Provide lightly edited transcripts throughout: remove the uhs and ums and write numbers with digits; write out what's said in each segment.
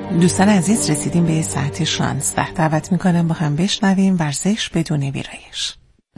دوستان عزیز، رسیدیم به ساعت 16. دعوت میکنم با هم بشنویم ورزش بدون ویرایش.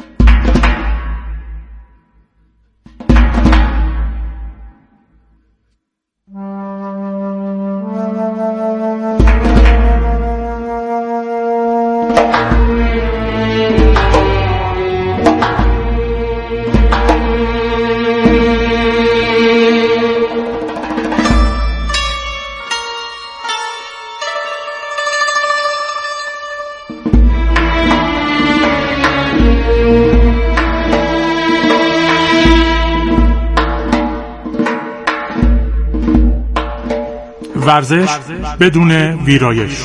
ورزش بدون ویرایش.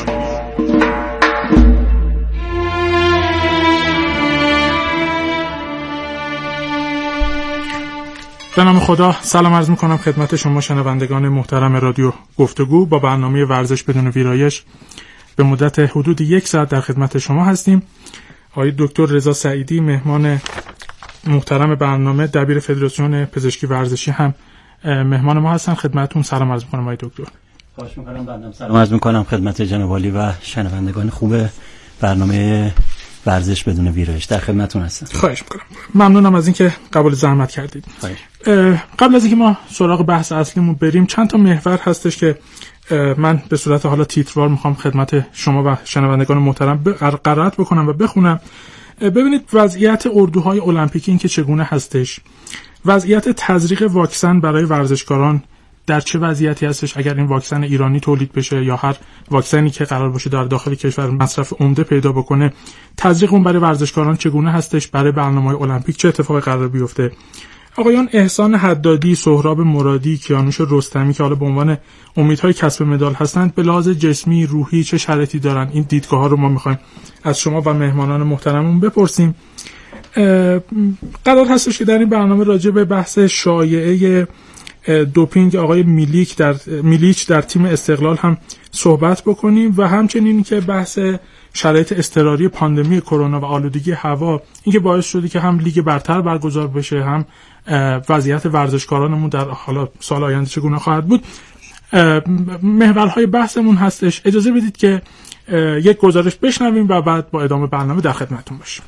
به نام خدا سلام عرض میکنم خدمت شما شنوندگان محترم رادیو گفتگو. با برنامه ورزش بدون ویرایش به مدت حدود 1 ساعت در خدمت شما هستیم. آقای دکتر رضا سعیدی مهمان محترم برنامه، دبیر فدراسیون پزشکی ورزشی هم مهمان ما هستن. خدمتتون سلام عرض میکنم آقای دکتر. خواهش میکنم. بنده سلام عرض میکنم خدمت جناب عالی و شنوندگان خوب برنامه ورزش بدون ویرایش. در خدمتتون هستم. خواهش میکنم. ممنونم از اینکه قبول زحمت کردید. قبل از اینکه ما سراغ بحث اصلیمون بریم، چند تا محور هستش که من به صورت حالا تیتروار میخوام خدمت شما و شنوندگان محترم قرائت بکنم و بخونم. ببینید وضعیت اردوهای المپیکی این که چگونه هستش، وضعیت تزریق واکسن برای ورزشکاران در چه وضعیتی هستش، اگر این واکسن ایرانی تولید بشه یا هر واکسنی که قرار باشه در داخل کشور مصرف عمده پیدا بکنه، تزریق اون برای ورزشکاران چگونه هستش، برای برنامه‌های المپیک چه اتفاقی قرار بیفته. آقایان احسان حدادی، سهراب مرادی، کیانوش رستمی که حالا به عنوان امیدهای کسب مدال هستند، به لحاظ جسمی روحی چه شرایطی دارن؟ این دیدگاه‌ها رو ما می‌خوایم از شما و مهمانان محترممون بپرسیم. قرار هستش که در این برنامه راجع به بحث شایعه دوپینگ آقای میلیچ در تیم استقلال هم صحبت بکنیم و همچنین که بحث شرایط اضطراری پاندمی کرونا و آلودگی هوا این که باعث شده که هم لیگ برتر برگزار بشه، هم وضعیت ورزشکارانمون در حالا سال آینده چگونه خواهد بود، محورهای بحثمون هستش. اجازه بدید که یک گزارش بشنویم و بعد با ادامه برنامه در خدمتتون باشیم.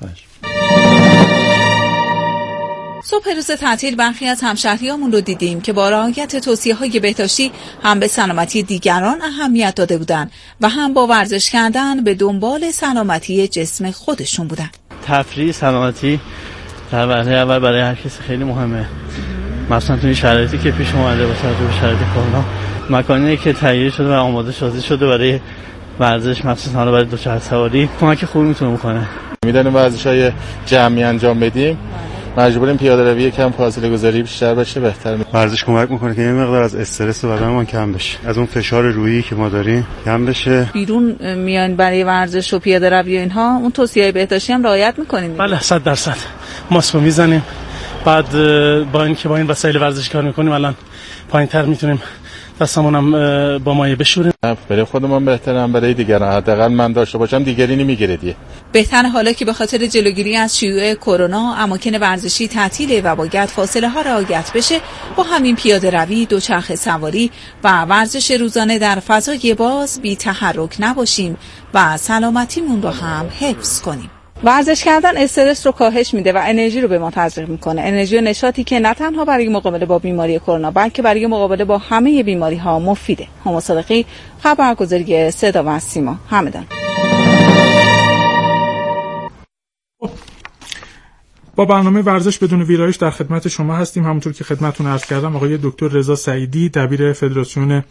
صبح روز تعطیل برخی از همشهریامون رو دیدیم که با رعایت توصیه‌های بهداشتی هم به سلامتی دیگران اهمیت داده بودن و هم با ورزش کردن به دنبال سلامتی جسم خودشون بودن. تفریح سلامتی در وهله اول برای هر کسی خیلی مهمه، مثلا تو این شرایطی که پیش اومده باشه، تو شرایط کرونا، مکانی که تهیه شده و آماده سازی شده برای ورزش، مخصوصا برای دوچرخه‌سواری، کمک خوبی میتونه بکنه. میدونیم ورزش‌های جمعی انجام بدیم، مجبوریم پیاده روی کم فاصله گذاری بیشتر بشه، بهتر. ورزش کمک میکنه که یه مقدار از استرس بدنمون کم بشه، از اون فشار روحی که ما داریم کم بشه. بیرون میان برای ورزش و پیاده روی اینها، اون توصیه بهداشتی هم رعایت میکنیم؟ بله 100% ماسک میزنیم. بعد با اینکه با این وسایل ورزشی کار میکنیم الان پایین‌تر میتونیم دستمون هم با مایع بشوریم. برای خودمون بهتره، برای دیگران حداقل من داشته باشم دیگری نمیگیره دیگه. بهتره حالا که به خاطر جلوگیری از شیوع کرونا اماکن ورزشی تعطیله و باید فاصله ها رعایت بشه، با همین پیاده روی، دوچرخه سواری و ورزش روزانه در فضای باز بی تحرک نباشیم و سلامتیمون رو هم حفظ کنیم. ورزش کردن استرس رو کاهش میده و انرژی رو به ما تزریق میکنه، انرژی و نشاطی که نه تنها برای مقابله با بیماری کرونا بلکه برای مقابله با همه بیماری ها مفیده. هما صادقی، خبرگزاری صدا و سیما، همدان. با برنامه ورزش بدون ویرایش در خدمت شما هستیم. همونطور که خدمتتون عرض کردم آقای دکتر رضا سعیدی، دبیر فدراسیون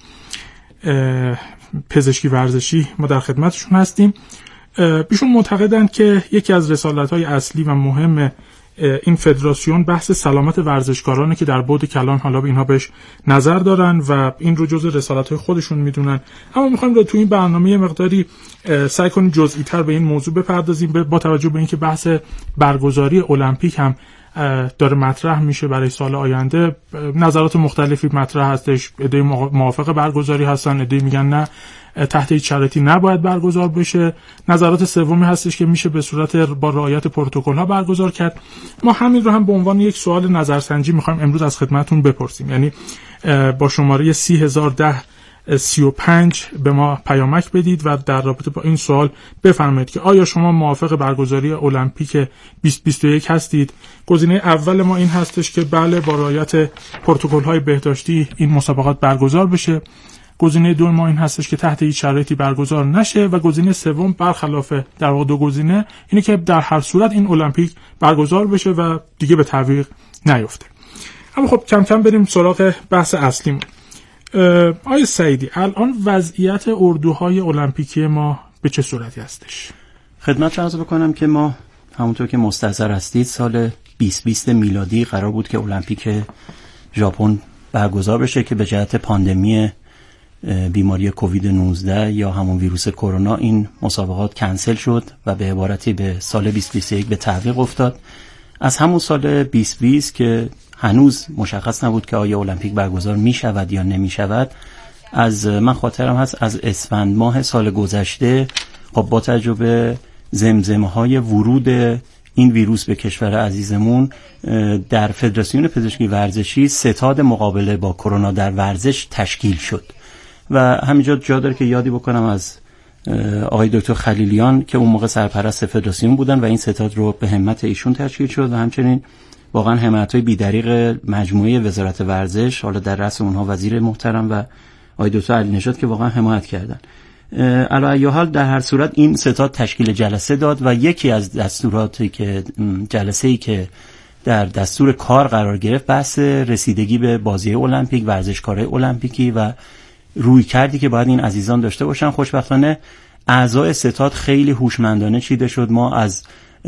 پزشکی ورزشی، ما در خدمتشون هستیم. ایشون معتقدند که یکی از رسالت‌های اصلی و مهم این فدراسیون بحث سلامت ورزشکارانه که در بعد کلان حالا به اینها بهش نظر دارن و این رو جزء رسالت‌های خودشون میدونن. اما می‌خوایم تو این برنامه یه مقداری سعی کنیم جزئی‌تر به این موضوع بپردازیم، با توجه به اینکه بحث برگزاری المپیک هم داره مطرح میشه برای سال آینده. نظرات مختلفی مطرح هستش، عده موافق برگزاری هستن، عده میگن نه تحت هیچ شرایطی نباید برگزار بشه. نظرات سومی هستش که میشه به صورت با رعایت پروتکل‌ها برگزار کرد. ما همین رو هم به عنوان یک سوال نظرسنجی میخوایم امروز از خدمتتون بپرسیم، یعنی با شماره 30010 35 به ما پیامک بدید و در رابطه با این سوال بفرمایید که آیا شما موافق برگزاری المپیک 2021 هستید. گزینه اول ما این هستش که بله، با رعایت پروتکل‌های بهداشتی این مسابقات برگزار بشه. گزینه دوم ما این هستش که تحت هیچ شرایطی برگزار نشه و گزینه سوم برخلاف در واقع دو گزینه اینه که در هر صورت این المپیک برگزار بشه و دیگه به تعویق نیفته. اما خب کم کم بریم سراغ بحث اصلیمون. آقای سعیدی، الان وضعیت اردوهای المپیکی ما به چه صورتی هستش؟ خدمت عرض بکنم که ما همونطور که مستحضر هستید سال 2020 میلادی قرار بود که المپیک ژاپن برگزار بشه که به جهت پاندمی بیماری کووید 19 یا همون ویروس کرونا این مسابقات کنسل شد و به عبارتی به سال 2021 به تعویق افتاد. از همون سال 2020 که هنوز مشخص نبود که آیا المپیک برگزار می شود یا نمی شود، از من خاطرم هست از اسفند ماه سال گذشته خب با تجربه زمزمه های ورود این ویروس به کشور عزیزمون در فدراسیون پزشکی ورزشی ستاد مقابله با کرونا در ورزش تشکیل شد و همینجا جا داره که یادی بکنم از آقای دکتر خلیلیان که اون موقع سرپرست فدراسیون بودن و این ستاد رو به همت ایشون تشکیل شد و همچنین واقعا حمایت‌های بی‌دریغ مجموعه وزارت ورزش، حالا در رأس اونها وزیر محترم و آقای دکتر علی نژاد که واقعا حمایت کردن. علی ای حال در هر صورت این ستاد تشکیل جلسه داد و یکی از دستوراتی که جلسه‌ای که در دستور کار قرار گرفت بحث رسیدگی به بازی المپیک، ورزشکارای المپیکی و روی کردی که باید این عزیزان داشته باشن. خوشبختانه اعضای ستاد خیلی هوشمندانه چیده شد. ما از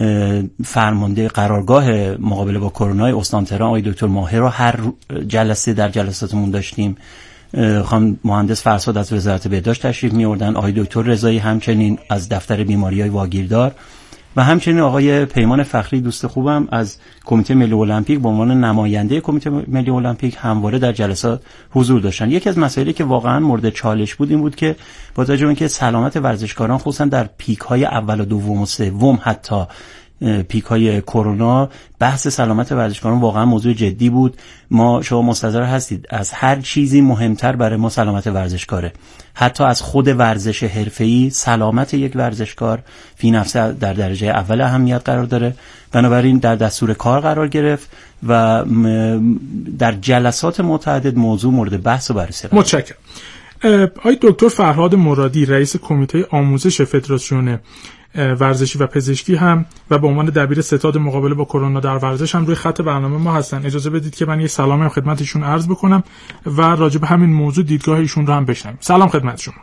فرمانده قرارگاه مقابله با کرونا استان تهران آقای دکتر ماهر رو هر جلسه در جلساتمون داشتیم. خانم مهندس فرساد از وزارت بهداشت تشریف می‌آوردن، آقای دکتر رضایی همچنین از دفتر بیماری‌های واگیردار و همچنین آقای پیمان فخری دوست خوبم از کمیته ملی المپیک به عنوان نماینده کمیته ملی المپیک همواره در جلسات حضور داشتن. یکی از مسائلی که واقعا مورد چالش بود این بود که با توجه به اینکه سلامت ورزشکاران خصوصا در پیک‌های اول و دوم و سوم حتی پیک‌های کرونا بحث سلامت ورزشکاران واقعا موضوع جدی بود. شما مستحضر هستید از هر چیزی مهمتر برای ما سلامت ورزشکاره، حتی از خود ورزش حرفه‌ای سلامت یک ورزشکار فی نفسه در درجه اول اهمیت قرار داره. بنابراین در دستور کار قرار گرفت و در جلسات متعدد موضوع مورد بحث و بررسی قرار گرفت. متشکرم. آقای دکتر فرهاد مرادی رئیس کمیته آموزش فدراسیون ورزشی و پزشکی هم و به عنوان دبیر ستاد مقابله با کرونا در ورزش هم روی خط برنامه ما هستن. اجازه بدید که من یه سلامی هم خدمتشون عرض بکنم و راجع به همین موضوع دیدگاه ایشون رو هم بشنویم. سلام خدمت شما.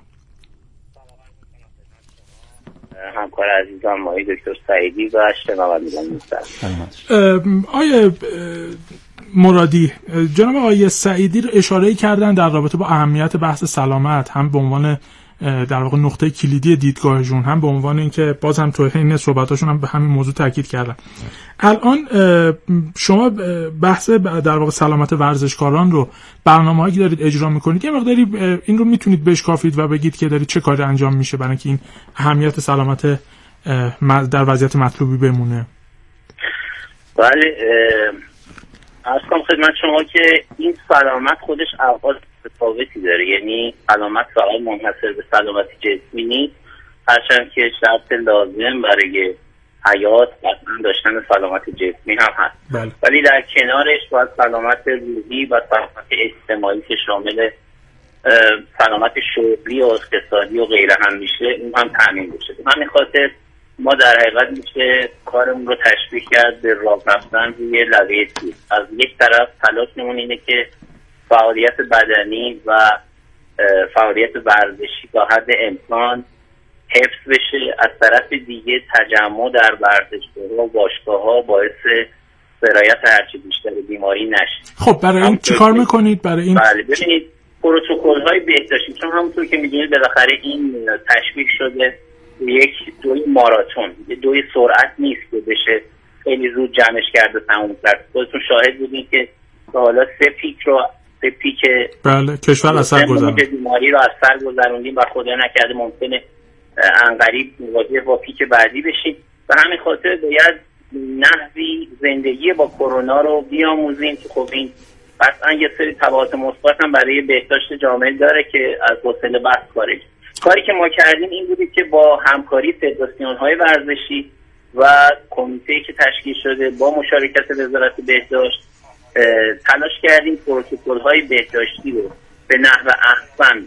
همکار عزیزم آقای دکتر سعیدی و شنوندگان محترم. آقای مرادی، جناب آقای سعیدی اشاره کردن در رابطه با اهمیت بحث سلامت، هم به عنوان در واقع نقطه کلیدی دیدگاهشون، هم به عنوان اینکه باز هم تو این صحبتاشون هم به همین موضوع تاکید کردن. الان شما بحث در واقع سلامت ورزشکاران رو برنامه‌هایی که دارید اجرا می‌کنید یه مقداری این رو میتونید بشکافید و بگید که دارید چه کاری انجام میشه برای اینکه این اهمیت سلامت در وضعیت مطلوبی بمونه؟ بله، عرض کنم خدمت شما که این سلامت خودش ابعاد متفاوتی داره. یعنی سلامت فقط منحصر به سلامت جسمی نیست، هرچند که شرط لازم برای حیات قطعا داشتن سلامت جسمی هم هست. بله. ولی در کنارش باید سلامت روحی و سلامت اجتماعی که شامل سلامت شغلی و اقتصادی و غیره هم میشه اون هم تامین بشه. همین خاطر ما در حقیقت میشه کارمون رو تشبیه کرد به راه رفتن روی لبه تیر. از یک طرف تلاشمون اینه که فعالیت بدنی و فعالیت ورزشی تا حد امکان حفظ بشه، از طرف دیگه تجمع در ورزشگاه‌ها و باشگاه‌ها باعث سرایت هرچی بیشتر بیماری نشه. خب برای این چی کار میکنید؟ برای این بله، ببینید پروتکل‌های بهداشتی، چون همونطور که میدونید بالاخره این تشبیه شده یک دوی ماراتون، دوی سرعت نیست که بشه خیلی زود جمعش کرده تموم کرد. خودتون شاهد بودین که حالا سه پیک بله کشور اثر گذروندیم، بیماری رو از سر گذروندیم و خدا نکرده ممکنه عنقریب مواجه با پیک بعدی بشیم. و همین خاطر باید نحوی زندگی با کرونا رو بیاموزیم که خب این قطعا یه سری تبعات مثبت هم برای بهداشت جامعه داره که از حوصله بحث خارج. کاری که ما کردیم این بودی که با همکاری فدراسیون‌های ورزشی و کمیته‌ای که تشکیل شده با مشارکت وزارت بهداشت تلاش کردیم پروتکل‌های بهداشتی رو به نحو احسن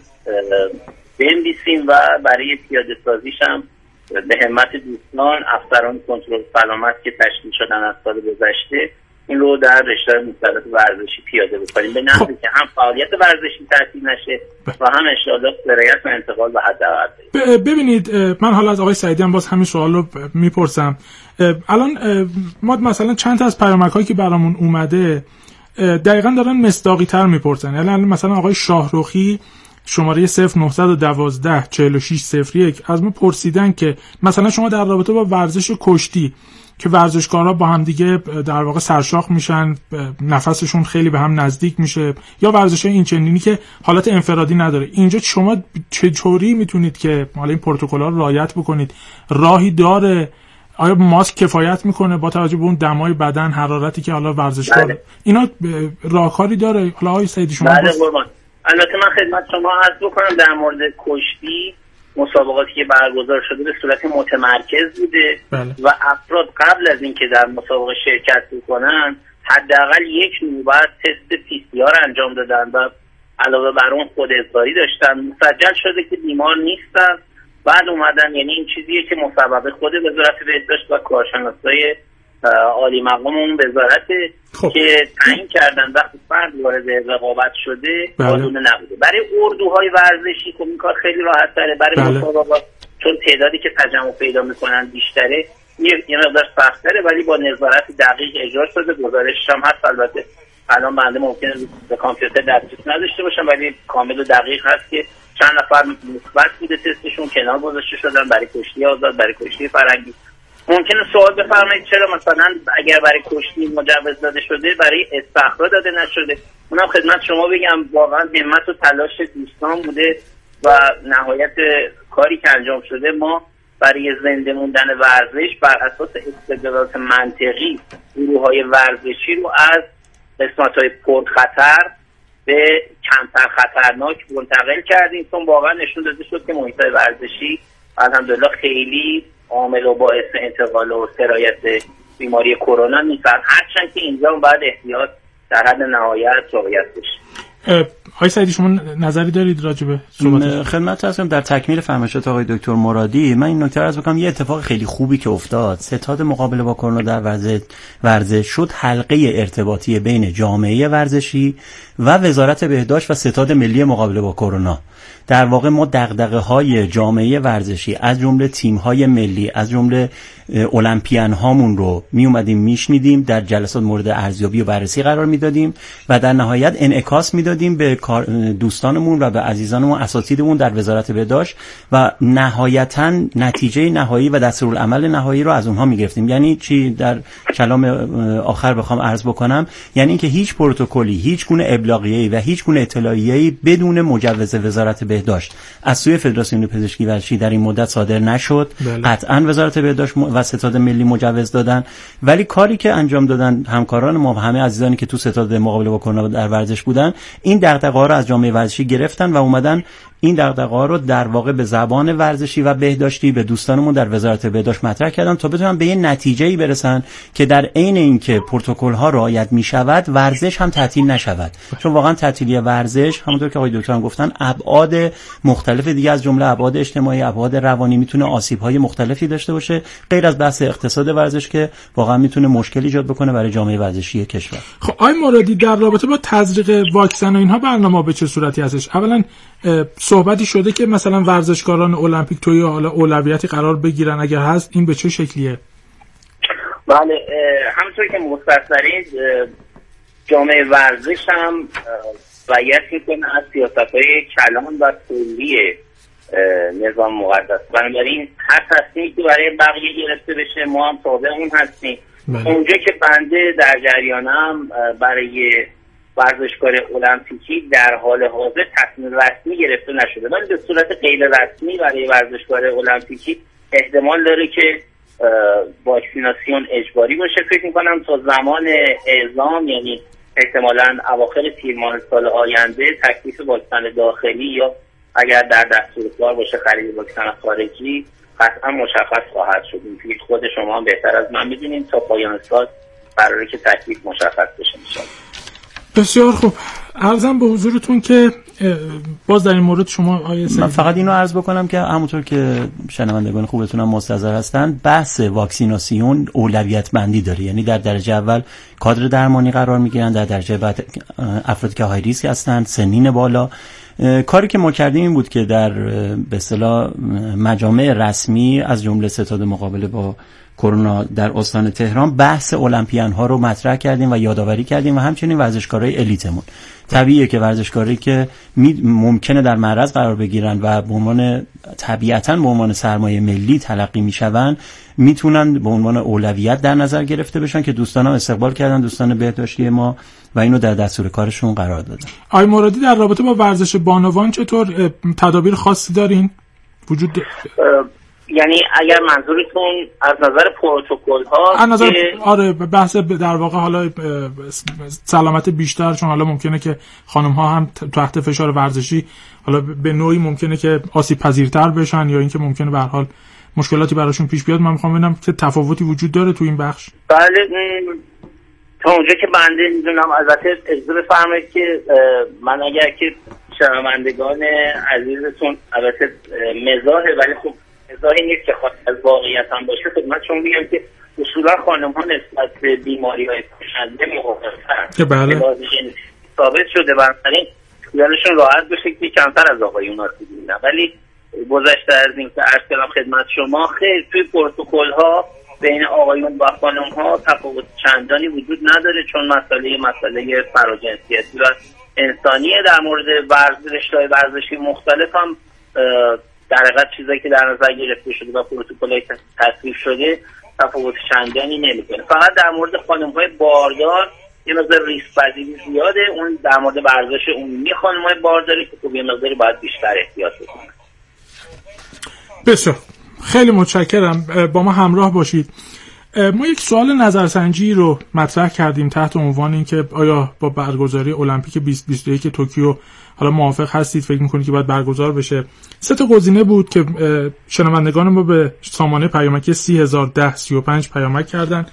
بنویسیم و برای پیاده سازیش هم به همت دوستان افسران کنترل سلامت که تشکیل شدن از سال گذشته این رو در رشته مختلف ورزشی پیاده بکنیم به نحوی که هم فعالیت ورزشی تعطیل نشه و هم انشاءالله سرایت و انتقال به حداقل. ببینید من حالا از آقای سعیدی هم باز همین سوال رو میپرسم. الان ما مثلا چند تا از پیامک‌هایی که برامون اومده دقیقاً دارن مصداقی تر میپرسن. یعنی مثلا آقای شاهرخی شماره 0912 4601 از ما پرسیدن که مثلا شما در رابطه با ورزش کشتی که ورزشکارا با هم دیگه در واقع سرشاخ میشن، نفسشون خیلی به هم نزدیک میشه، یا ورزش این چنینی که حالت انفرادی نداره، اینجا شما چطوری میتونید که حالا این پروتکل‌ها رو رعایت بکنید؟ راهی داره؟ آیا ماسک کفایت میکنه با توجه به اون دمای بدن، حرارتی که حالا ورزشکار اینا راهکاری داره؟ حالا آقای سعیدی شما البته من خدمت شما عرض بکنم در مورد کشتی مسابقاتی که برگزار شده به صورت متمرکز بوده و افراد قبل از اینکه در مسابقه شرکت بکنن حداقل یک نوبت تست PCR انجام دادن و علاوه بر اون خودآزمایی داشتن، مسجل شده که بیمار نیستن، بعد اومدن. یعنی این چیزیه که مصوبه خود وزارت بهداشت و کارشناسای عالی مقام اون وزارت که تعیین کردن وقتی فرد وارد رقابت شده قانون نبوده. برای اردوهای ورزشی خب این کار خیلی راحت تره، برای مسابقات چون تعدادی که تجمع پیدا میکنن بیشتره یه مقدار سخت‌تره، ولی با نظارت دقیق اجرا شده. گزارشش هم هست. البته الان بنده ممکنه به کامپیوتر دسترسی نداشته باشم ولی کامل و دقیق هست که چند نفر مثبت بوده تستشون کنار گذاشته شدن برای کشتی آزاد، برای کشتی فرنگی. ممکنه سوال بفرمایید چرا مثلا اگر برای کشتی مجوز داده شده برای استخراج داده نشده؟ اونم خدمت شما بگم واقعا همت و تلاش دوستان بوده و نهایت کاری که انجام شده ما برای زنده موندن ورزش بر اساس استدلالات منطقی گروه‌های ورزشی رو از قسمت‌های پرخطر به کمتر خطرناک منتقل کردیم، چون واقعا نشون داده شد که محیط‌های ورزشی الحمدلله خیلی عامل و باعث انتقال و سرایت بیماری کرونا نیستن، هرچند که اینجا باید احتیاط در حد نهایت رعایت بشه. آقای سعیدی شما نظری دارید راجع به صحبت؟ خدمت هستم در تکمیل فرمایشات آقای دکتر مرادی. من این نکته رو عرض بکنم، یه اتفاق خیلی خوبی که افتاد، ستاد مقابله با کرونا در ورزش شد حلقه ارتباطی بین جامعه ورزشی و وزارت بهداشت و ستاد ملی مقابله با کرونا. در واقع ما دغدغه‌های جامعه ورزشی از جمله تیم‌های ملی، از جمله المپیان هامون رو می اومدیم میشنیدیم، در جلسات مورد ارزیابی و بررسی قرار میدادیم و در نهایت انعکاس میدادیم به دوستانمون و به عزیزانمون اساتیدمون در وزارت بهداشت و نهایتاً نتیجه نهایی و دستورالعمل نهایی رو از اونها میگرفتیم. یعنی چی در کلام آخر بخوام عرض بکنم، یعنی اینکه هیچ پروتکلی، هیچ گونه ابلاغیه‌ای و هیچ گونه اطلاعیه‌ای بدون مجوز وزارت بهداشت از سوی فدراسیون پزشکی ورزشی در این مدت صادر نشد. قطعاً وزارت بهداشت و ستاد ملی مجوز دادن، ولی کاری که انجام دادن همکاران ما و همه عزیزانی که تو ستاد مقابله با کرونا در ورزش بودن، این دغدغه‌ها رو از جامعه ورزشی گرفتن و اومدن این دغدغه‌ها رو در واقع به زبان ورزشی و بهداشتی به دوستانمون در وزارت بهداشت مطرح کردن تا بتونن به یه نتیجه‌ای برسن که در عین اینکه پروتکل‌ها رعایت می‌شود ورزش هم تعطیل نشود. چون واقعا تعطیلی ورزش همونطور که آقای دکتر هم گفتن ابعاد مختلف دیگه از جمله ابعاد اجتماعی، ابعاد روانی میتونه آسیب‌های مختلفی داشته باشه، غیر از بحث اقتصاد ورزش که واقعا میتونه مشکل ایجاد بکنه برای جامعه ورزشی کشور. خب آقای مرادی در رابطه با تزریق واکسن و اینها برنامه به چه صورتی هستش؟ اولا صحبتی شده که مثلا ورزشکاران المپیک توی حالا اولویتی قرار بگیرن، اگر هست این به چه شکلیه؟ بله همونطور که مستحضرید جامعه ورزش هم رعایت میکنه از سیاست‌های کلان و کلی نظام مقدس. بنابراین هر تصمیمی که برای بقیه گرفته بشه ما هم تابع اون هستیم. اونجا که بنده در جریانم برای ورزشکار المپیکی در حال حاضر تصمیم رسمی گرفته نشده، ولی به صورت غیر رسمی برای ورزشکار المپیکی احتمال داره که واکسیناسیون اجباری باشه. فکر میکنم تا زمان اعزام یعنی احتمالاً اواخر تیر ماه سال آینده تکلیف واکسن داخلی یا اگر در دستور کار باشه خرید واکسن خارجی قطعا مشخص خواهد شد. این خود شما هم بهتر از من میدونید تا پایان سال قراره که تکلیف مشخص بشه انشاءالله. بسیار خوب. عرضم به حضورتون که باز در این مورد شما آیه من فقط اینو عرض بکنم که همونطور که شنوندگان خوبتون هم مستحضر هستن، بحث واکسیناسیون اولویت بندی داره. یعنی در درجه اول کادر درمانی قرار میگیرن، در درجه بعد افرادی که های ریسک هستن، سنین بالا. کاری که ما کردیم این بود که در به اصطلاح مجامع رسمی از جمله ستاد مقابله با کرونا در استان تهران بحث المپیان ها رو مطرح کردیم و یادآوری کردیم و همچنین ورزشکارای الیتمون. طبیعیه که ورزشکاری که ممکنه در معرض قرار بگیرن و به عنوان طبیعتاً به عنوان سرمایه ملی تلقی میشون، میتونن به عنوان اولویت در نظر گرفته بشن که دوستان ها استقبال کردن، دوستان بهداشتی ما، و اینو در دستور کارشون قرار دادن. آقای مرادی در رابطه با ورزش بانوان چطور تدابیر خاصی دارین وجود یعنی اگر منظورتون از نظر پروتکل ها از نظر آره بحث در واقع حالا سلامت بیشتر، چون حالا ممکنه که خانم ها هم تحت فشار ورزشی حالا به نوعی ممکنه که آسیب پذیرتر بشن یا اینکه ممکنه به هر حال مشکلاتی براشون پیش بیاد. من میخوام ببینم که تفاوتی وجود داره تو این بخش. بله، تا اونجا که بنده میدونم البته اجازه بفرمایید که من اگر که شنوندگان عزیزتون البته مزاحه ولی خب مزاحی نیست که خاطر از واقعیت هم باشه، خدمتشون میگم که اصولا خانم ها نسبت به بیماری های کشنده مقاومت‌ترن. بله. ثابت شده، بنابراین خیالشون راحت بشه که کمتر از آقایون آسیب می‌بینن. ولی گذشته از این که عرض کردم خدمت شما، خیلی توی پروتکل ها بین آقایون و خانم ها تفاوت چندانی وجود نداره، چون مسئله فراجنسیتی و انسانیه. در مورد رشته‌های ورزشی مختلف هم در حقیقت چیزایی که در نظر گرفته شده و پروتکل‌های تصویب شده تفاوت چندانی نمی‌کنه. فقط در مورد خانم‌های باردار یه مقدار ریسک پذیری زیاده، اون در مورد ورزش عمومی خانم‌های بارداری که خب یه مقدار باید بیشتر احتیاط بکنن. بسیار خیلی متشکرم، با ما همراه باشید. ما یک سوال نظرسنجی رو مطرح کردیم تحت عنوان این که آیا با برگزاری المپیک 2021 توکیو حالا موافق هستید، فکر میکنید که باید برگزار بشه؟ 3 تا گزینه بود که شنوندگان ما به سامانه پیامکی 301035 پیامک کردن.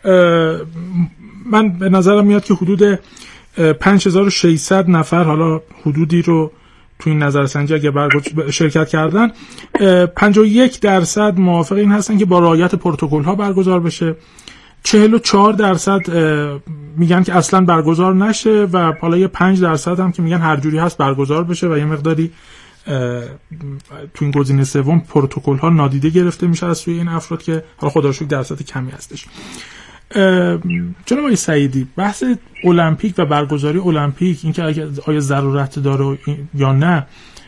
من به نظرم میاد که حدود 5600 نفر حالا حدودی رو تو این نظرسنجی اگه شرکت کردن، 51% موافق این هستن که با رعایت پروتکل ها برگزار بشه، 44% میگن که اصلا برگزار نشه و حالا یه 5% هم که میگن هر جوری هست برگزار بشه و یه مقداری تو این گزینه سوم پروتکل ها نادیده گرفته میشه از سوی این افراد که حالا خدا رو شکر درصد کمی هستش. جناب آقای سعیدی، بحث المپیک و برگزاری المپیک، اینکه آیا ضرورت داره یا نه،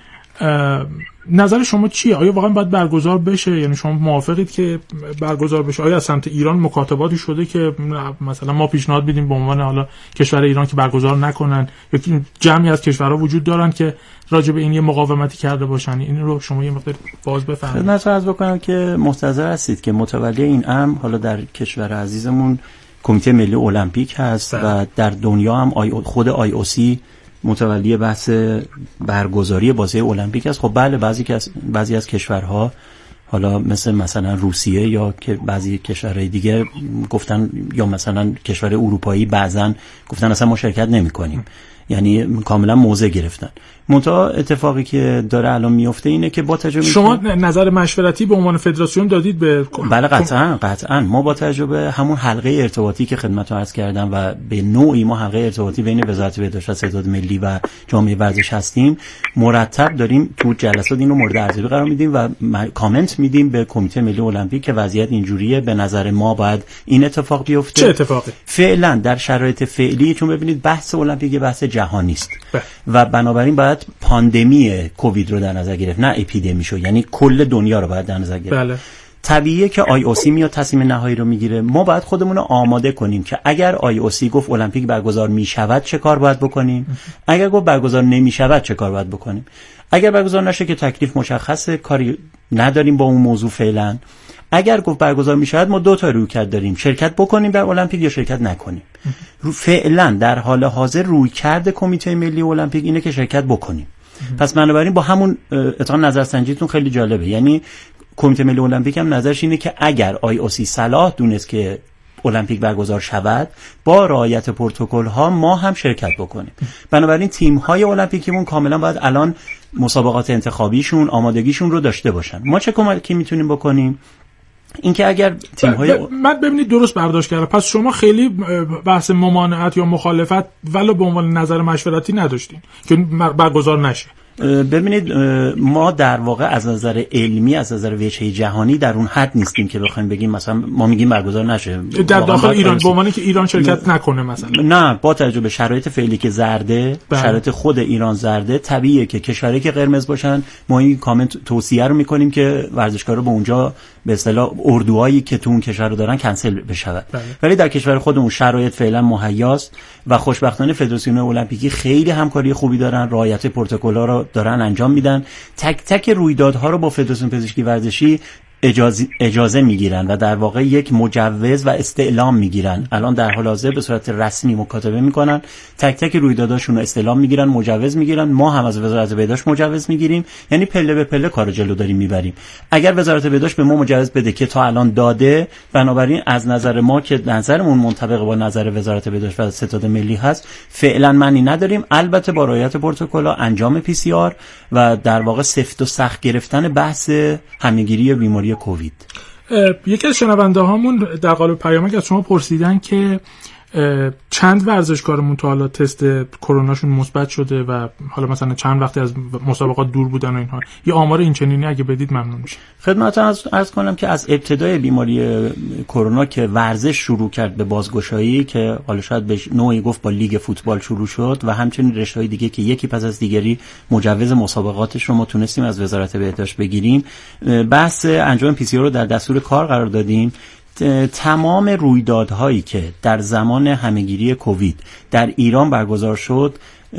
نظر شما چیه؟ آیا واقعا باید برگزار بشه؟ یعنی شما موافقید که برگزار بشه؟ آیا از سمت ایران مکاتباتی شده که مثلا ما پیشنهاد بدیم به عنوان حالا کشور ایران که برگزار نکنن، یا جمعی از کشورها وجود دارن که راجع به این یه مقاومتی کرده باشن؟ این رو شما یه مقدار باز بفرمایید. خدمتتون عرض بکنم که مستحضر هستید که متولی این امر حالا در کشور عزیزمون کمیته ملی المپیک هست و در دنیا هم خود IOC متولی بحث برگزاری بازی المپیک است. خب بله، بعضی از کشورها حالا مثلا روسیه یا که بعضی کشورهای دیگه گفتن، یا مثلا کشور اروپایی بعضن گفتن اصلا ما شرکت نمی‌کنیم، یعنی کاملا موضع گرفتن. منتها اتفاقی که داره الان میفته اینه که با تجربه شما نظر مشورتی به عنوان فدراسیون دادید به؟ بله قطعاً ما با تجربه همون حلقه ارتباطی که خدمتتون عرض کردم و به نوعی ما حلقه ارتباطی بین وزارت بهداشت و ستاد ملی و جامعه ورزش هستیم، مرتب داریم تو جلسات اینو مورد ارزیابی قرار میدیم و کامنت میدیم به کمیته ملی المپیک که وضعیت اینجوریه، به نظر ما باید این اتفاق بیفته. چه اتفاقی؟ فعلا در شرایط فعلی، چون ببینید بحث المپیک بحث جهانی است و بنابراین باید پاندمی کووید رو در نظر گرفت، نه اپیدمی شو، یعنی کل دنیا رو باید در نظر گرفت. بله. طبیعیه که IOC میاد تصمیم نهایی رو میگیره. ما باید خودمون رو آماده کنیم که اگر IOC گفت المپیک برگزار میشود چه کار باید بکنیم، اگر گفت برگزار نمیشود چه کار باید بکنیم. اگر برگزار نشه که تکلیف مشخصه، کاری نداریم با اون موضوع فعلا. اگر گفت برگزار میشود ما دو تا رویکرد داریم، شرکت بکنیم در المپیک یا شرکت نکنیم. فعلا در حال حاضر رویکرد کمیته ملی المپیک اینه که شرکت بکنیم. پس بنابراین با همون اتفاق نظرسنجیتون خیلی جالبه، یعنی کمیته ملی المپیک هم نظرش اینه که اگر IOC صلاح دونست که المپیک برگزار شود با رعایت پروتکل‌ها ما هم شرکت بکنیم. بنابراین تیم‌های المپیکیمون کاملا باید الان مسابقات انتخابیشون آمادگیشون رو داشته باشن. ما چه کمکی میتونیم بکنیم؟ اینکه اگر تیم‌های من ببینید درست برداشت کردم، پس شما خیلی بحث ممانعت یا مخالفت ولو به عنوان نظر مشورتی نداشتین که برگزار نشه. ببینید ما در واقع از نظر علمی، از نظر وجهه جهانی در اون حد نیستیم که بخوایم بگیم مثلا ما میگیم برگزار نشه در داخل ایران، به عنوان که ایران شرکت نکنه مثلا. نه، با توجه به شرایط فعلی که زرده، شرایط خود ایران زرده، طبیعیه که کشورهایی که قرمز باشن ما این کامنت توصیه رو میکنیم که ورزشکارا به اونجا به اصطلاح اردوهایی که تو اون کشور رو دارن کنسل بشود. ولی در کشور خودمون شرایط فعلا مهیاست و خوشبختانه فدراسیون المپیکی خیلی همکاری خوبی دارن، رعایت پروتکل‌ها رو دارن انجام میدن. تک تک رویدادها رو با فدراسیون پزشکی ورزشی اجازه میگیرن و در واقع یک مجوز و استعلام میگیرن. الان در حال حاضر به صورت رسمی مکاتبه میکنن، تک تک رویداداشون رو استعلام میگیرن، مجوز میگیرن. ما هم از وزارت بهداشت مجوز میگیریم، یعنی پله به پله کارو جلو داریم میبریم. اگر وزارت بهداشت به ما مجوز بده که تا الان داده، بنابراین از نظر ما که نظرمون منطبق با نظر وزارت بهداشت و ستاد ملی هست فعلا معنی نداریم، البته با رعایت پروتکل‌ها، انجام PCR و در واقع سفت و سخت گرفتن بحث همه‌گیری بیماری کووید. یکی از شنونده هامون در قالب پیامک از شما پرسیدن که چند ورزشکارمون تا حالا تست کروناشون مثبت شده و حالا مثلا چند وقتی از مسابقات دور بودن و اینها. یه آمار این چنینی اگه بدید ممنون میشه. خدمتتون عرض کنم که از ابتدای بیماری کرونا که ورزش شروع کرد به بازگشایی، که حالا شاید به نوعی گفت با لیگ فوتبال شروع شد و همچنین رشته‌های دیگه که یکی پس از دیگری مجوز مسابقاتش رو ما تونستیم از وزارت بهداشت بگیریم، بحث انجام PCR رو در دستور کار قرار دادیم. تمام رویدادهایی که در زمان همه‌گیری کووید در ایران برگزار شد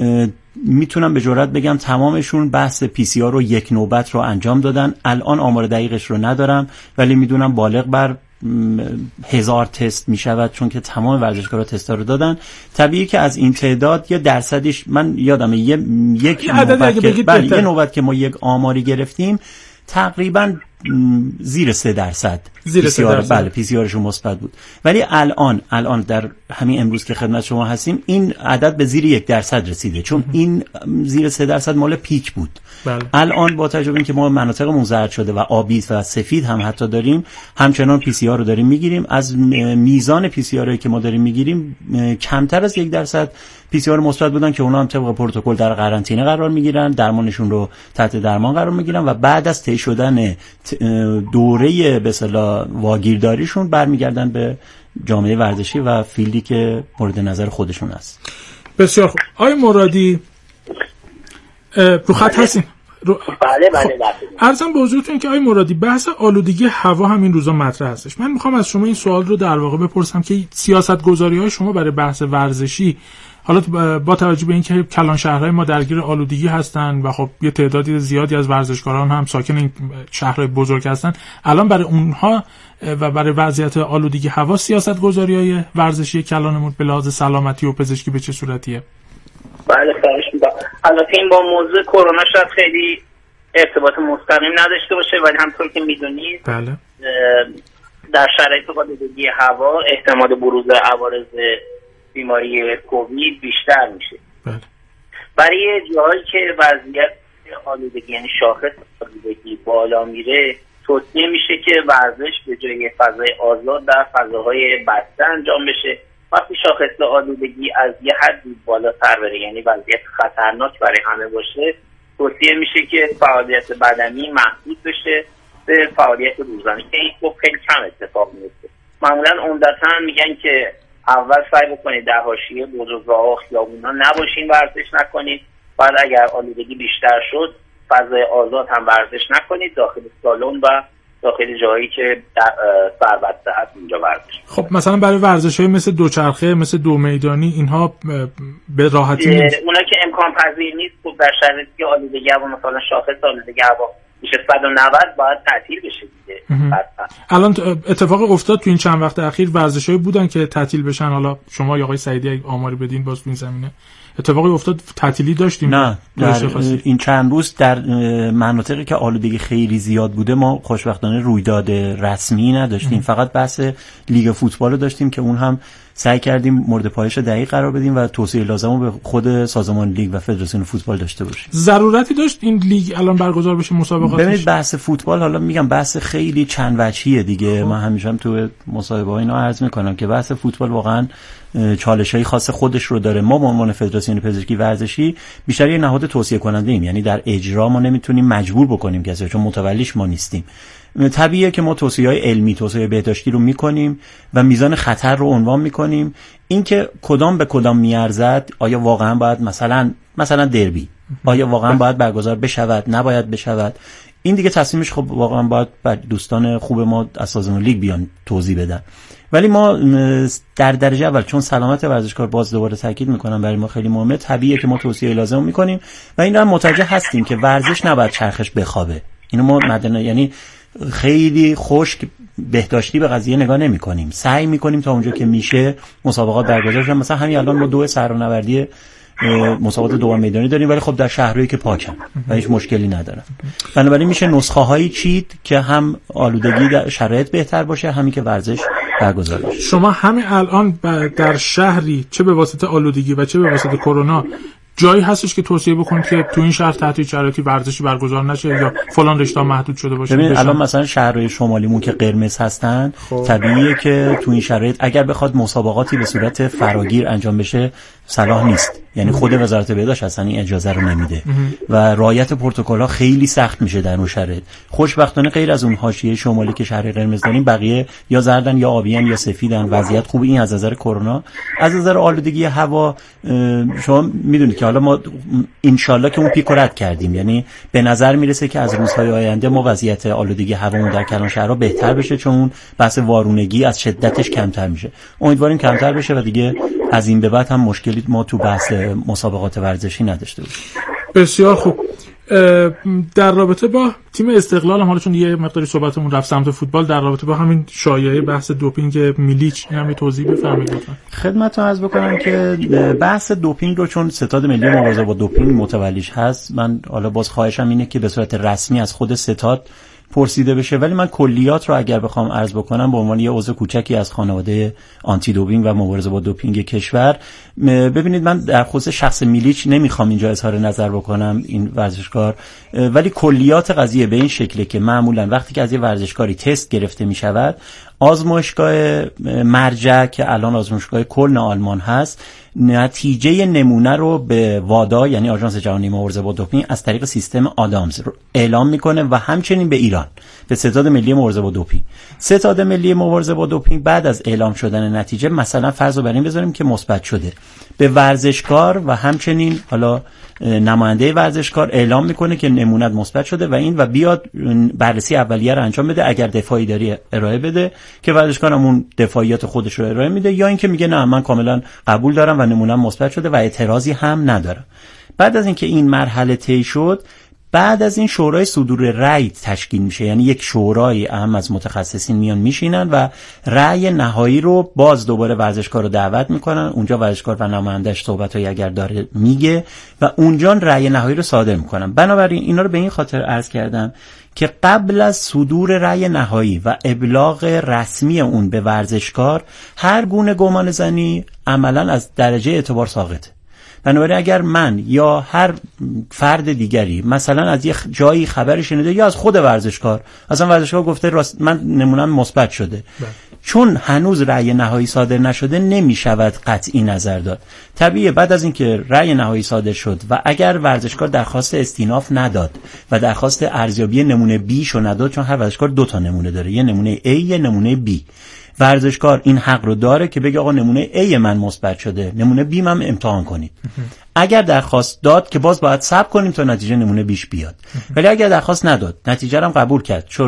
میتونم به جرئت بگم تمامشون بحث PCR رو یک نوبت رو انجام دادن. الان آمار دقیقش رو ندارم ولی میدونم بالغ بر 1000 تست میشود، چون که تمام ورزشکارا تستا رو دادن. طبیعی که از این تعداد یه درصدیش من یادمه یک نوبت که ما یک آماری گرفتیم تقریبا زیر 3%. بله PCR شون مثبت بود. ولی الان در همین امروز که خدمت شما هستیم این عدد به زیر 1% رسیده، چون این زیر 3% مال پیک بود. بله. الان با توجه به اینکه ما مناطقمون زرد شده و آبی و سفید هم حتی داریم، همچنان PCR رو داریم میگیریم. از میزان PCR که ما داریم میگیریم کمتر از 1% PCR مثبت بودن که اونا هم طبق پروتکل در قرنطینه قرار میگیرن، درمانشون رو تحت درمان قرار میگیرن و بعد از طی شدن دوره به اصطلاح واگیرداریشون برمیگردن به جامعه ورزشی و فیلدی که مورد نظر خودشون است. بسیار خوب. آقای مرادی رو خط هستین؟ بله. عرضم به حضورتون که آقای مرادی بحث آلودگی هوا همین روزا مطرح هستش. من میخوام از شما این سوال رو در واقع بپرسم که سیاست‌گذاری‌های شما برای بحث ورزشی، حالا با توجه به اینکه کلان شهرهای ما درگیر آلودگی هستن و خب یه تعدادی زیادی از ورزشکاران هم ساکن این شهرهای بزرگ هستن، الان برای اونها و برای وضعیت آلودگی هوا سیاست‌گذاری‌های ورزشی کلانمون به لحاظ سلامتی و پزشکی به چه صورتیه؟ بله خواهش می‌کنم. البته این با موضوع کرونا شاید خیلی ارتباط مستقیم نداشته باشه، ولی همونطور که می‌دونید بله در شرایط آلودگی هوا احتمال بروز عوارض بیماری کووید بیشتر میشه. بله. برای جاهایی که وضعیت آلودگی یعنی شاخص آلودگی بالا میره توصیه میشه که ورزش به جای فضای آزاد در فضاهای بسته انجام بشه. وقتی شاخص آلودگی از یه حدی بالاتر بره، یعنی وضعیت خطرناک برای همه باشه، توصیه میشه که فعالیت بدنی محدود بشه به فعالیت روزانه که این خب خیلی کم اتفاق میفته. معمولا عمدتاً میگن که اول سعی بکنید در حاشیه بزرگراه و خیابونا نباشین، ورزش نکنید. بعد اگر آلودگی بیشتر شد فضای آزاد هم ورزش نکنید، داخل سالن و داخل جایی که سربسته هست اونجا ورزش. خب مثلا برای ورزش‌های مثل دوچرخه، مثل دو میدانی، اینها به راحتی نیست. اونا که امکان پذیر نیست، خب در شرایطی که آلودگی هوا مثلا شاخص آلودگی هوا میشه 190 باید تعطیل بشه دیگه. الان اتفاق افتاد تو این چند وقت اخیر ورزشایی بودن که تعطیل بشن. حالا شما یا آقای سعیدی اگه آماری بدین باز تو این زمینه اتفاقی افتاد تعطیلی داشتیم؟ نه این چند روز در مناطقی که آلودگی خیلی زیاد بوده ما خوشبختانه رویداد رسمی نداشتیم. فقط بحث لیگ فوتبال رو داشتیم که اون هم سعی کردیم مورد پایش دقیق قرار بدیم و توصیه لازم رو به خود سازمان لیگ و فدراسیون فوتبال داشته باشیم. ضرورتی داشت این لیگ الان برگزار بشه مسابقاتش؟ ببینید بحث فوتبال حالا میگم بحث خیلی چند وجهیه دیگه. من همیشه هم تو مصاحبه‌ها اینا عرض میکنم که بحث فوتبال واقعا چالش‌های خاص خودش رو داره. ما به عنوان فدراسیون پزشکی ورزشی بیشتر یه نهاد توصیه کننده ایم، یعنی در اجرا ما نمیتونیم مجبور بکنیم کسی، چون متولیش ما نیستیم. طبیعیه که ما توصیه‌های علمی، توصیه بهداشتی رو میکنیم و میزان خطر رو عنوان میکنیم. اینکه کدام به کدام میارزد، آیا واقعا باید مثلا دربی آیا واقعا باید برگزار بشود، نباید بشود، این دیگه تصمیمش خب واقعا باید بر دوستان خوب ما از سازمان لیگ بیان توضیح بدن. ولی ما در درجه اول چون سلامت ورزشکار، باز دوباره تاکید میکنم برای ما خیلی مهمه، طبیعیه که ما توصیه لازم میکنیم و این رو متوجه هستیم که ورزش نباید چرخش بخوابه. اینو ما یعنی خیلی خشک بهداشتی به قضیه نگاه نمی‌کنیم. سعی می‌کنیم تا اونجا که میشه مسابقات برگزار شه. مثلا همین الان ما 2 صحرانوردی مسابقات دوام میدانی داریم، ولی خب در شهرهایی که پاکن و هیچ مشکلی ندارن. بنابراین میشه نسخه‌هایی چید که هم آلودگی در شرایط بهتر باشه، همین که ورزش برگزار بشه. شما همین الان در شهری چه به واسطه آلودگی و چه به واسطه کرونا جایی هستش که توصیه بکنید که تو این شهر تحت شرایطی ورزشی برگزار نشه یا فلان رشته محدود شده باشه؟ ببین الان مثلا شهرهای شمالیمون که قرمز هستن، طبیعیه که تو این شرایط اگر بخواد مسابقاتی به صورت فراگیر انجام بشه صلاح نیست. یعنی خود وزارت بهداشت اصلا این اجازه رو نمیده و رعایت پروتکل‌ها خیلی سخت میشه در اون شرایط. خوشبختانه غیر از اون حاشیه شمالی که شهر قرمز داریم، بقیه یا زردن یا آبیان یا سفیدن. وضعیت خوبه. این از نظر کرونا. از نظر آلودگی هوا شما میدونید که حالا ما انشالله که اون پیک رو رد کردیم، یعنی به نظر میرسه که از روزهای آینده ما وضعیت آلودگی هوامون در کلانشهرها بهتر بشه، چون بحث وارونگی از شدتش کمتر میشه. امیدواریم کمتر بشه و دیگه از این به بعد هم مشکلی ما تو بحث مسابقات ورزشی نداشته باشیم. بسیار خوب. در رابطه با تیم استقلال هم، حالا چون یه مقداری صحبتمون رفت سمت فوتبال، در رابطه با همین شایعه بحث دوپینگ میلیچ هم توضیح بفرمایید لطفا. خدمتتون عرض بکنم که بحث دوپینگ رو چون ستاد ملی مبارزه با دوپینگ متولیش هست، من حالا باز خواهشم اینه که به صورت رسمی از خود ستاد پرسیده بشه، ولی من کلیات رو اگر بخوام عرض بکنم به عنوان یه عضو کوچکی از خانواده آنتی دوپینگ و مبارزه با دوپینگ کشور، ببینید من در خصوص شخص میلیچ نمیخوام اینجا اظهار نظر بکنم، این ورزشکار، ولی کلیات قضیه به این شکله که معمولا وقتی که از یه ورزشکاری تست گرفته میشود، آزمایشگاه مرجع که الان آزمایشگاه کلن آلمان هست، نتیجه نمونه رو به وادا یعنی آژانس جهانی مبارزه با دوپینگ از طریق سیستم آدامز اعلام میکنه و همچنین به ایران به ستاد ملی مبارزه با دوپینگ. ستاد ملی مبارزه با دوپینگ بعد از اعلام شدن نتیجه، مثلا فرض رو بر این بذاریم که مثبت شده، به ورزشکار و همچنین حالا نماینده ورزشکار اعلام میکنه که نمونت مثبت شده و این و بیاد بررسی اولیه رو انجام بده. اگر دفاعی داری ارائه بده که ورزشکار همون دفاعیات خودش رو ارائه میده، یا اینکه میگه نه من کاملا قبول دارم و نمونم مثبت شده و اعتراضی هم ندارم. بعد از اینکه این مرحله طی شد، بعد از این شورای صدور رأی تشکیل میشه، یعنی یک شورای اهم از متخصصین میان میشینن و رأی نهایی رو باز دوباره ورزشکار رو دعوت میکنن. اونجا ورزشکار و نماینده‌اش صحبتایی اگر داره میگه و اونجا رأی نهایی رو صادر میکنن. بنابراین اینا رو به این خاطر عرض کردم که قبل از صدور رأی نهایی و ابلاغ رسمی اون به ورزشکار، هر گونه گمان زنی عملاً از درجه اعتبار ساقطه. بنابراین اگر من یا هر فرد دیگری مثلا از یه جایی خبری شنیده یا از خود ورزشکار، اصلا ورزشکار گفته راست من نمونم مثبت شده، چون هنوز رأی نهایی صادر نشده نمیشود قطعی نظر داد. طبیعیه بعد از اینکه رأی نهایی صادر شد و اگر ورزشکار درخواست استیناف نداد و درخواست ارزیابی نمونه B شو نداد، چون هر ورزشکار 2 تا نمونه داره، یه نمونه A یه نمونه B، ورزشکار این حق رو داره که بگه آقا نمونه A من مثبت شده، نمونه B من امتحان کنید. اگر درخواست داد که باز باید صبر کنیم تا نتیجه نمونه بیش بیاد، ولی اگر درخواست نداد نتیجه رو هم قبول کرد،